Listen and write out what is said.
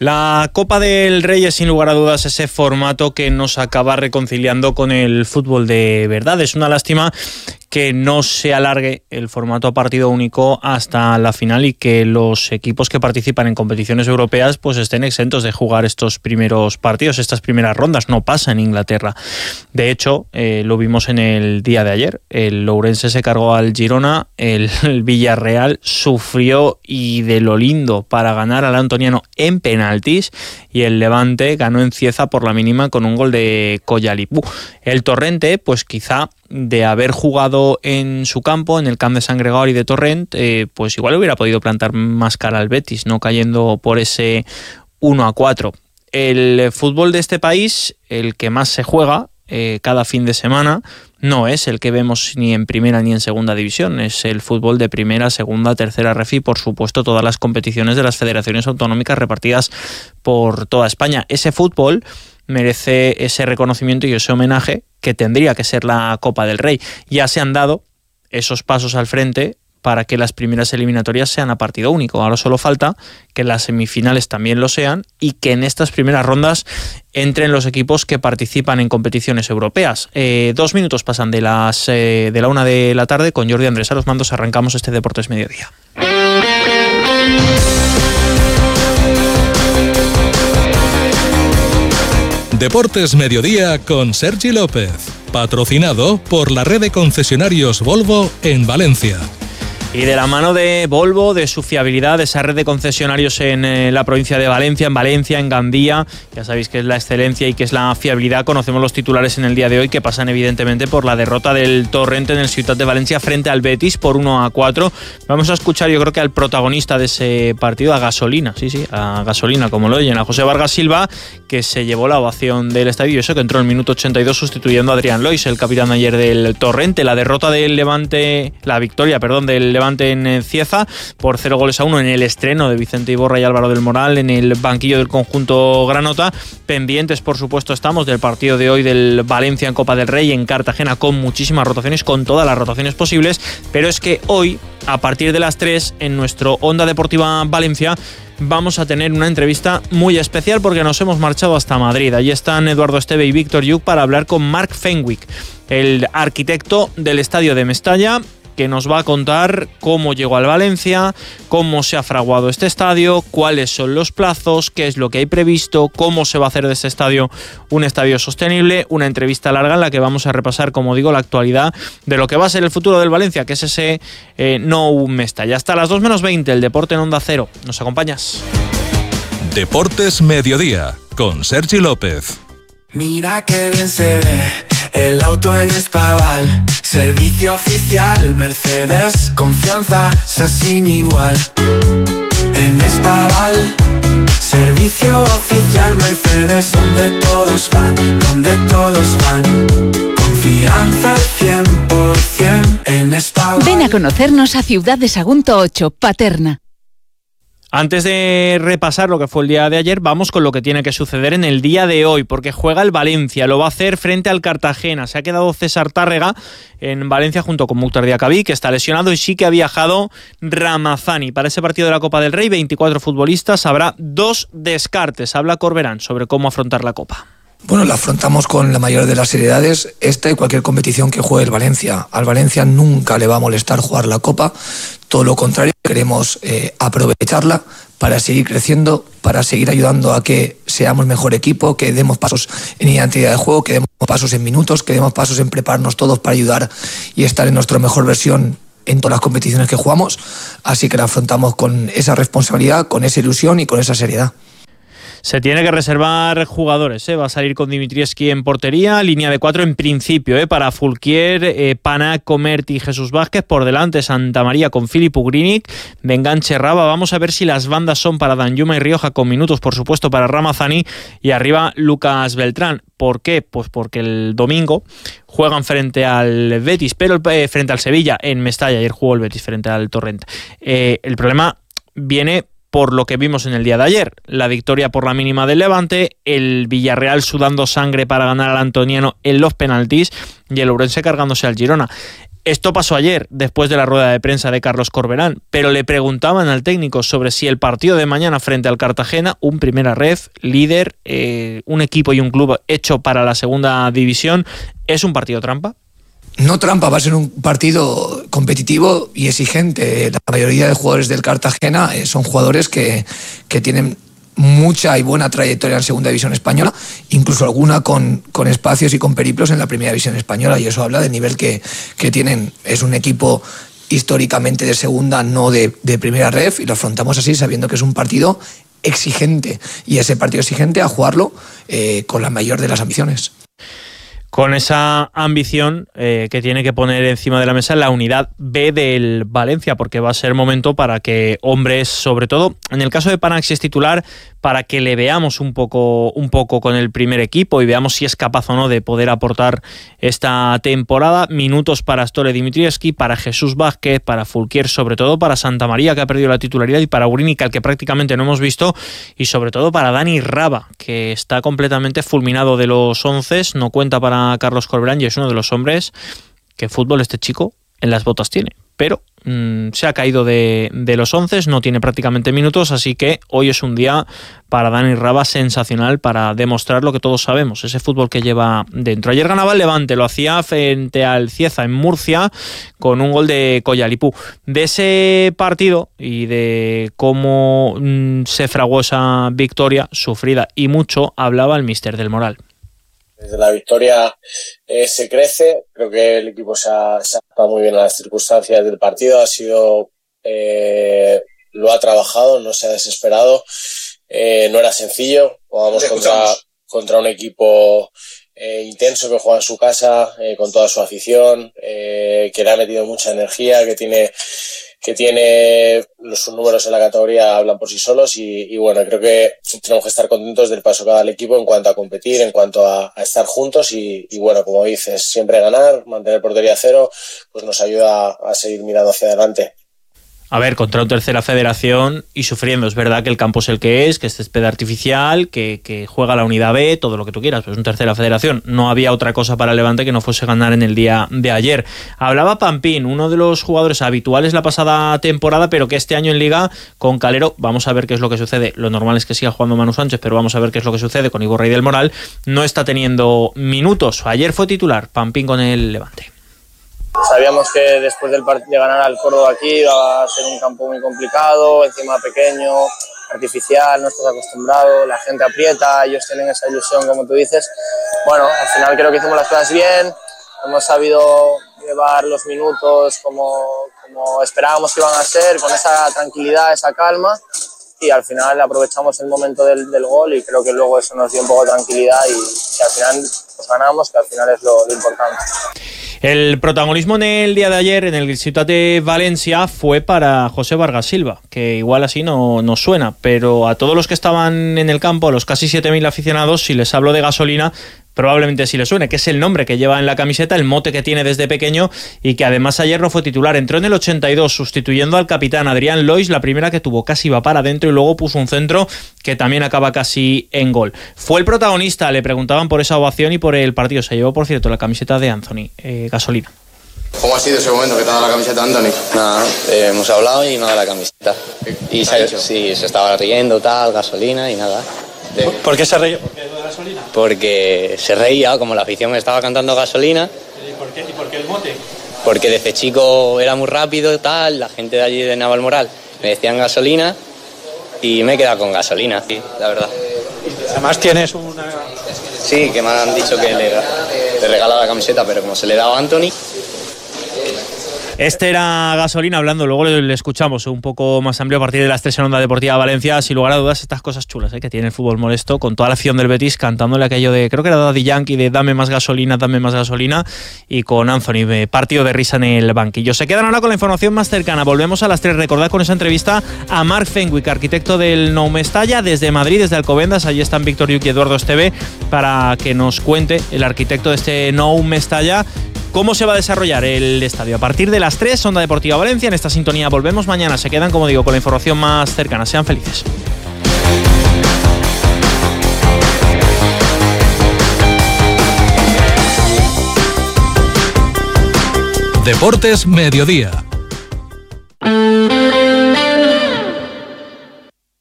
La Copa del Rey es sin lugar a dudas ese formato que nos acaba reconciliando con el fútbol de verdad. Es una lástima que no se alargue el formato a partido único hasta la final y que los equipos que participan en competiciones europeas pues estén exentos de jugar estos primeros partidos, estas primeras rondas. No pasa en Inglaterra. De hecho, lo vimos en el día de ayer. El Ourense se cargó al Girona, el Villarreal sufrió y de lo lindo para ganar al Antoniano en penaltis, y el Levante ganó en Cieza por la mínima con un gol de Collalipú. El Torrente, pues quizá de haber jugado en su campo, en el Camp de Sant Gregori de Torrent, pues igual hubiera podido plantar más cara al Betis, no cayendo por ese 1-4. El fútbol de este país, el que más se juega cada fin de semana, no es el que vemos ni en primera ni en segunda división, es el fútbol de primera, segunda, tercera ref y por supuesto todas las competiciones de las federaciones autonómicas repartidas por toda España. Ese fútbol merece ese reconocimiento y ese homenaje que tendría que ser la Copa del Rey. Ya se han dado esos pasos al frente para que las primeras eliminatorias sean a partido único. Ahora solo falta que las semifinales también lo sean y que en estas primeras rondas entren los equipos que participan en competiciones europeas. 2 minutos pasan de la 1 de la tarde. Con Jordi Andrés a los mandos arrancamos este Deportes Mediodía. Deportes Mediodía con Sergi López, patrocinado por la red de concesionarios Volvo en Valencia. Y de la mano de Volvo, de su fiabilidad, de esa red de concesionarios en la provincia de Valencia, en Gandía, ya sabéis que es la excelencia y que es la fiabilidad. Conocemos los titulares en el día de hoy que pasan evidentemente por la derrota del Torrente en el Ciutat de Valencia frente al Betis por 1-4. Vamos a escuchar, yo creo que al protagonista de ese partido, a Gasolina, a Gasolina, como lo oyen, a José Vargas Silva, que se llevó la ovación del estadio, eso que entró en el minuto 82 sustituyendo a Adrián Lois, el capitán ayer del Torrente. La derrota del Levante, la victoria, perdón, del Levante en Cieza por 0-1 en el estreno de Vicente Iborra y Álvaro del Moral en el banquillo del conjunto granota. Pendientes, por supuesto, estamos del partido de hoy del Valencia en Copa del Rey en Cartagena, con muchísimas rotaciones, con todas las rotaciones posibles, pero es que hoy, a partir de las 3, en nuestro Onda Deportiva Valencia, vamos a tener una entrevista muy especial porque nos hemos marchado hasta Madrid. Allí están Eduardo Esteve y Víctor Lluch para hablar con Marc Fenwick, el arquitecto del estadio de Mestalla, que nos va a contar cómo llegó al Valencia, cómo se ha fraguado este estadio, cuáles son los plazos, qué es lo que hay previsto, cómo se va a hacer de este estadio un estadio sostenible. Una entrevista larga en la que vamos a repasar, como digo, la actualidad de lo que va a ser el futuro del Valencia, que es ese Nou Mestalla. Hasta las 2:20, el deporte en Onda Cero. ¿Nos acompañas? Deportes Mediodía, con Sergi López. Mira qué bien se ve el auto en Espaval. Servicio oficial Mercedes, confianza sin igual. En Espaval, servicio oficial Mercedes, donde todos van, confianza 100% en Espaval. Ven a conocernos a Ciudad de Sagunto 8, Paterna. Antes de repasar lo que fue el día de ayer, vamos con lo que tiene que suceder en el día de hoy, porque juega el Valencia, lo va a hacer frente al Cartagena. Se ha quedado César Tárrega en Valencia junto con Mukhtar Diakhaby, que está lesionado, y sí que ha viajado Ramazani. Para ese partido de la Copa del Rey, 24 futbolistas, habrá 2 descartes. Habla Corberán sobre cómo afrontar la Copa. Bueno, la afrontamos con la mayor de las seriedades, esta y cualquier competición que juegue el Valencia. Al Valencia nunca le va a molestar jugar la Copa, todo lo contrario, queremos aprovecharla para seguir creciendo, para seguir ayudando a que seamos mejor equipo, que demos pasos en identidad de juego, que demos pasos en minutos, que demos pasos en prepararnos todos para ayudar y estar en nuestra mejor versión en todas las competiciones que jugamos. Así que la afrontamos con esa responsabilidad, con esa ilusión y con esa seriedad. Se tiene que reservar jugadores, va a salir con Dimitrievski en portería, línea de 4 en principio, para Fulquier, Panac, Comert y Jesús Vázquez, por delante Santa María con Filip Ugrinic, de enganche Raba. Vamos a ver si las bandas son para Danjuma y Rioja, con minutos por supuesto para Ramazani, y arriba Lucas Beltrán. ¿Por qué? Pues porque el domingo juegan frente al Betis, pero frente al Sevilla en Mestalla. Ayer jugó el Betis frente al Torrent. El problema viene por lo que vimos en el día de ayer, la victoria por la mínima del Levante, el Villarreal sudando sangre para ganar al Antoniano en los penaltis y el Ourense cargándose al Girona. Esto pasó ayer, después de la rueda de prensa de Carlos Corberán, pero le preguntaban al técnico sobre si el partido de mañana frente al Cartagena, un primera ref, líder, un equipo y un club hecho para la segunda división, ¿es un partido trampa? No trampa, va a ser un partido competitivo y exigente. La mayoría de jugadores del Cartagena son jugadores que tienen mucha y buena trayectoria en segunda división española, incluso alguna con espacios y con periplos en la primera división española, y eso habla del nivel que tienen. Es un equipo históricamente de segunda, no de primera ref, y lo afrontamos así, sabiendo que es un partido exigente, y ese partido exigente a jugarlo con la mayor de las ambiciones. Con esa ambición que tiene que poner encima de la mesa la unidad B del Valencia, porque va a ser momento para que hombres, sobre todo en el caso de Panax, si es titular, para que le veamos un poco con el primer equipo y veamos si es capaz o no de poder aportar esta temporada. Minutos para Stole Dimitrievski, para Jesús Vázquez, para Fulquier, sobre todo para Santamaría, que ha perdido la titularidad, y para Urinica, al que prácticamente no hemos visto, y sobre todo para Dani Raba, que está completamente fulminado de los 11, no cuenta para Carlos Corberán y es uno de los hombres que fútbol este chico en las botas tiene, pero se ha caído de los 11, no tiene prácticamente minutos, así que hoy es un día para Dani Raba sensacional para demostrar lo que todos sabemos, ese fútbol que lleva dentro. Ayer ganaba el Levante, lo hacía frente al Cieza en Murcia con un gol de Collalipú. De ese partido y de cómo se fraguó esa victoria sufrida y mucho, hablaba el míster del Moral. Desde la victoria se crece, creo que el equipo se ha adaptado muy bien a las circunstancias del partido, lo ha trabajado, no se ha desesperado, no era sencillo, jugamos contra un equipo intenso que juega en su casa, con toda su afición, que le ha metido mucha energía, que tiene sus números en la categoría hablan por sí solos y bueno, creo que tenemos que estar contentos del paso que da el equipo en cuanto a competir, en cuanto a estar juntos y bueno, como dices, siempre ganar, mantener portería cero, pues nos ayuda a seguir mirando hacia adelante. A ver, contra un Tercera Federación y sufriendo. Es verdad que el campo es el que es césped artificial, que juega la unidad B, todo lo que tú quieras, pero es un Tercera Federación. No había otra cosa para el Levante que no fuese ganar en el día de ayer. Hablaba Pampín, uno de los jugadores habituales la pasada temporada, pero que este año en Liga con Calero, vamos a ver qué es lo que sucede. Lo normal es que siga jugando Manu Sánchez, pero vamos a ver qué es lo que sucede con Iborra y del Moral. No está teniendo minutos. Ayer fue titular Pampín con el Levante. Sabíamos que después de ganar al Córdoba aquí iba a ser un campo muy complicado, encima pequeño, artificial, no estás acostumbrado, la gente aprieta, ellos tienen esa ilusión, como tú dices. Bueno, al final creo que hicimos las cosas bien, hemos sabido llevar los minutos como esperábamos que iban a ser, con esa tranquilidad, esa calma, y al final aprovechamos el momento del gol y creo que luego eso nos dio un poco de tranquilidad y al final pues ganamos, que al final es lo importante. El protagonismo en el día de ayer en el Ciutat de Valencia fue para José Vargas Silva, que igual así no suena, pero a todos los que estaban en el campo, a los casi 7.000 aficionados, si les hablo de Gasolina, probablemente sí le suene, que es el nombre que lleva en la camiseta, el mote que tiene desde pequeño y que además ayer no fue titular. Entró en el 82 sustituyendo al capitán Adrián Lois, la primera que tuvo casi va para adentro y luego puso un centro que también acaba casi en gol. Fue el protagonista, le preguntaban por esa ovación y por el partido. Se llevó, por cierto, la camiseta de Anthony, Gasolina. ¿Cómo ha sido ese momento que te ha dado la camiseta, Anthony? Nada, hemos hablado y me ha dado la camiseta. Y se estaba riendo, tal, Gasolina y nada. ¿Por qué se reía? ¿Por qué de Gasolina? Porque se reía, como la afición me estaba cantando Gasolina. ¿Y por qué el mote? Porque desde chico era muy rápido, tal, la gente de allí de Navalmoral me decían Gasolina y me he quedado con Gasolina, sí, la verdad. Además tienes una... Sí, que me han dicho que le regala la camiseta, pero como se le daba a Anthony... Este era Gasolina hablando, luego le escuchamos un poco más amplio a partir de las 3 en Onda Deportiva Valencia. Sin lugar a dudas, estas cosas chulas que tiene el fútbol molesto, con toda la afición del Betis cantándole aquello de, creo que era Daddy Yankee, de dame más gasolina, y con Anthony, partido de risa en el banquillo. Se quedan ahora con la información más cercana. Volvemos a las 3. Recordad con esa entrevista a Marc Fenwick, arquitecto del Nou Mestalla, desde Madrid, desde Alcobendas. Allí están Víctor Yuc y Eduardo Esteve para que nos cuente el arquitecto de este Nou Mestalla cómo se va a desarrollar el estadio. A partir de las 3, Onda Deportiva Valencia, en esta sintonía volvemos mañana. Se quedan, como digo, con la información más cercana. Sean felices. Deportes Mediodía.